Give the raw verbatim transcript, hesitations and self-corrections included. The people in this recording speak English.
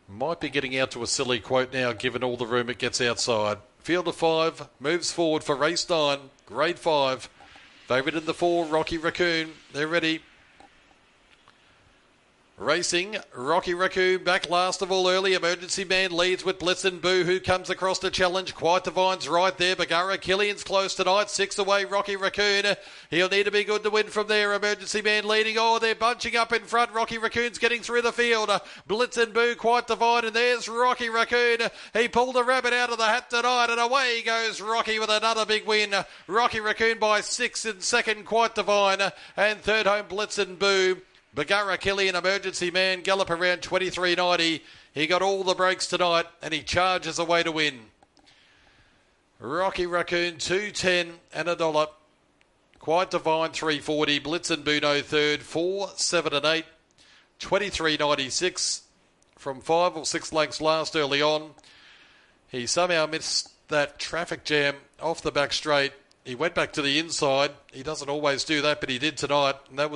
Might be getting out to a silly quote now, given all the room it gets outside. Field of five moves forward for race nine, grade five. Favourite in the four, Rocky Raccoon. They're ready. Racing, Rocky Raccoon back last of all early. Emergency Man leads with Blitz and Boo, who comes across to challenge. Quite Divine's right there. Bagara Killian's close tonight. Six away, Rocky Raccoon. He'll need to be good to win from there. Emergency Man leading. Oh, they're bunching up in front. Rocky Raccoon's getting through the field. Blitz and Boo, Quite Divine, and there's Rocky Raccoon. He pulled a rabbit out of the hat tonight, and away goes Rocky with another big win. Rocky Raccoon by six in second, Quite Divine, and third home Blitz and Boo. Bagara Killian, Emergency Man, gallop around twenty-three ninety. He got all the breaks tonight, and he charges away to win. Rocky Raccoon, two ten and a dollar. Quite Divine, three forty. Blitz and Buno, third, four, seven and eight. twenty-three ninety-six from five or six lengths last early on. He somehow missed that traffic jam off the back straight. He went back to the inside. He doesn't always do that, but he did tonight, and that was